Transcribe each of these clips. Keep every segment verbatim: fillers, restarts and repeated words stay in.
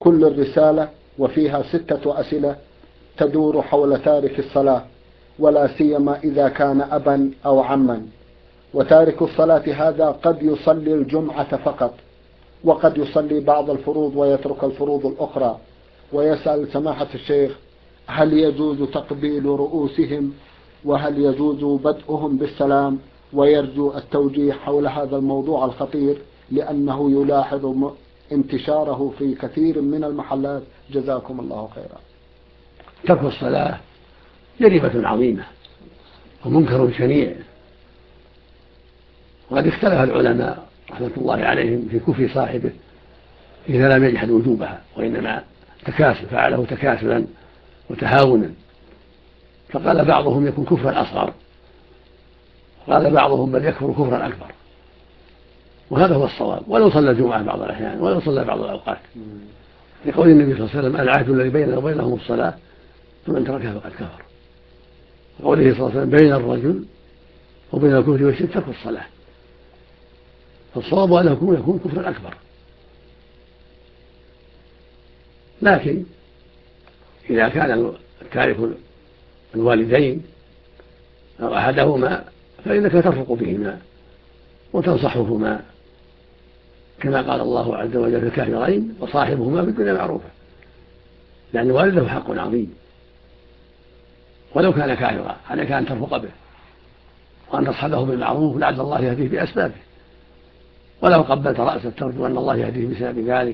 كل الرسالة وفيها ستة أسئلة تدور حول تارك الصلاة، ولا سيما إذا كان أبا أو عما. وتارك الصلاة هذا قد يصلي الجمعة فقط، وقد يصلي بعض الفروض ويترك الفروض الأخرى. ويسأل سماحة الشيخ: هل يجوز تقبيل رؤوسهم؟ وهل يجوز بدءهم بالسلام؟ ويرجو التوجيه حول هذا الموضوع الخطير، لأنه يلاحظ انتشاره في كثير من المحلات. جزاكم الله خيرا. ترك الصلاة جريمة عظيمة ومنكر شنيع، وقد اختلف العلماء رحمة الله عليهم في كفر صاحبه إذا لم يجحد وجوبها، وإنما تكاسل فعله تكاسلا وتهاونا. فقال بعضهم يكون كفرا أصغر، وقال بعضهم بل يكفر كفرا أكبر، وهذا هو الصواب. ولو صلى الجمعة بعض الأحيان، ولو صلى بعض الأوقات، لقول النبي صلى الله عليه وسلم: العهد الذي بيننا وبينهم الصلاة فمن تركها فقد كفر. وقوله صلى الله عليه وسلم: بين الرجل وبين الكفر والشرك ترك الصلاة. فالصواب أنه يكون كفرا أكبر. لكن إذا كان التارك الوالدين أو أحدهما فإنك ترفق بهما وتنصحهما، كما قال الله عز وجل في الكافرين: وصاحبهما بالدنيا معروفة. لأن الوالد له حق عظيم، ولو كان كافرا عليك أن ترفق به وأن تصحبه بالمعروف لعل الله يهديه بأسبابه. ولو قبلت رأسه ترجو أن الله يهديه بسبب ذلك،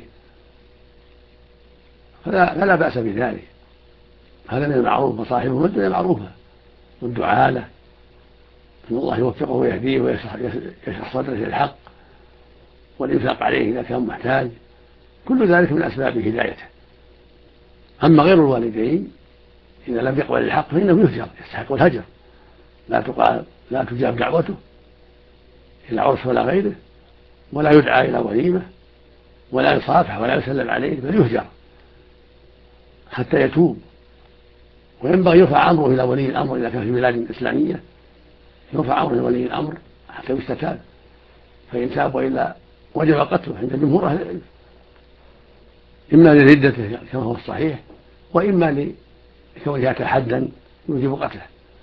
فلا, فلا بأس بذلك. هذا من المعروف. وصاحبه بالدنيا معروفة، والدعاء له أن الله يوفقه ويهديه ويشرح صدره للحق، والإنفاق عليه إذا كان محتاج، كل ذلك من أسباب هدايته. أما غير الوالدين إذا لم يقبل الحق فإنه يهجر، يستحق الهجر. لا تقال لا تجاب دعوته إلى عرس ولا غيره، ولا يدعى إلى وليمة، ولا يصافح ولا يسلم عليه، بل يهجر حتى يتوب. وينبغي يرفع أمره إلى ولي الأمر إذا كان في بلاد إسلامية، يرفع أمره إلى ولي الأمر حتى يستتاب، فإن تاب وإلا وجب قتله عند جمهور أهل العلم، إما لردته كما هو الصحيح، وإما لكونها حدا يوجب قتله.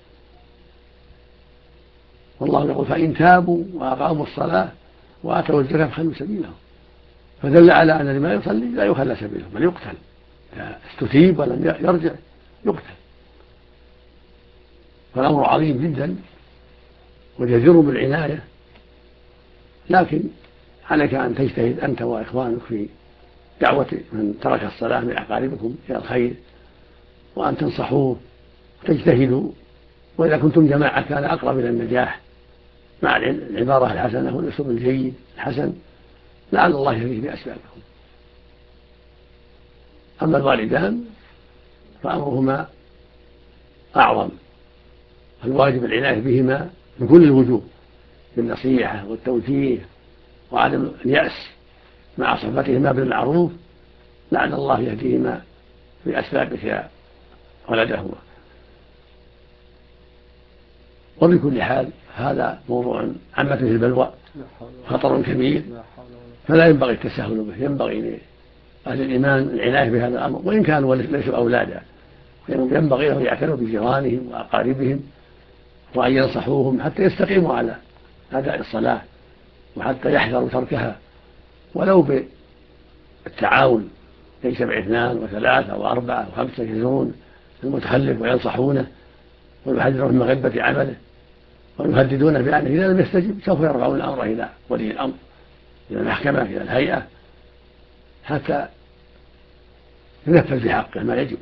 والله يقول: فإن تابوا وأقاموا الصلاة وآتوا الزكاة فخلوا سبيلهم. فدل على أن لما يصلي لا يخلى سبيله بل يقتل. إذا استتيب ولم يرجع يقتل. فالأمر عظيم جدا وجدير بالعناية، لكن عليك أن تجتهد أنت وإخوانك في دعوة من ترك الصلاة من أقاربكم إلى الخير، وأن تنصحوه وتجتهدوا. وإذا كنتم جماعة كان أقرب إلى النجاح مع العبارة الحسنة والأسلوب الجيد الحسن، لعل الله يهديه بأسبابكم. أما الوالدان فأمرهما أعظم، الواجب العناية بهما من كل الوجوه، بالنصيحة والتوجيه وعدم اليأس مع صحبتهما بالمعروف، لعل الله يهديهما بأسبابك يا ولدهما. وبكل حال هذا موضوع عامة في البلوى، خطر كبير، فلا ينبغي التساهل به. ينبغي لأهل الإيمان العناية بهذا الأمر، وإن كانوا ليسوا أولادا ينبغي لهم يعتنوا بجيرانهم وأقاربهم، وأن ينصحوهم حتى يستقيموا على أداء الصلاة، وحتى يحذروا تركها، ولو بالتعاون يجتمع اثنان وثلاثة وأربعة وخمسة يزورون المتخلف وينصحونه ويحذرون من مغبة عمله ويهددون بأنه إذا لم يستجب سوف يرفعون الأمر إلى ولي الأمر، إلى المحكمة، إلى الهيئة، حتى ينفذ في حقه ما يجب.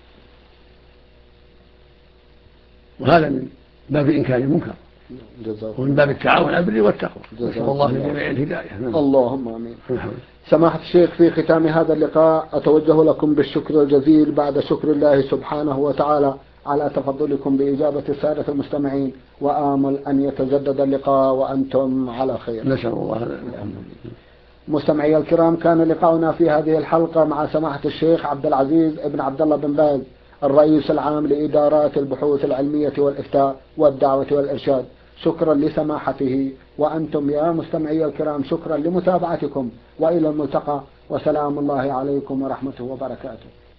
وهذا من باب إنكار المنكر ومن باب التعاون على البر والتقوى. نسأل الله للجميع الهداية. اللهم آمين. سماحة الشيخ، في ختام هذا اللقاء أتوجه لكم بالشكر الجزيل بعد شكر الله سبحانه وتعالى على تفضلكم بإجابة السادة المستمعين، وآمل أن يتجدد اللقاء وأنتم على خير. نسأل الله. مستمعي الكرام، كان لقاؤنا في هذه الحلقة مع سماحة الشيخ عبد العزيز ابن عبد الله بن باز، الرئيس العام لإدارات البحوث العلمية والإفتاء والدعوة والإرشاد. شكرا لسماحته، وأنتم يا مستمعي الكرام شكرا لمتابعتكم، وإلى الملتقى وسلام الله عليكم ورحمته وبركاته.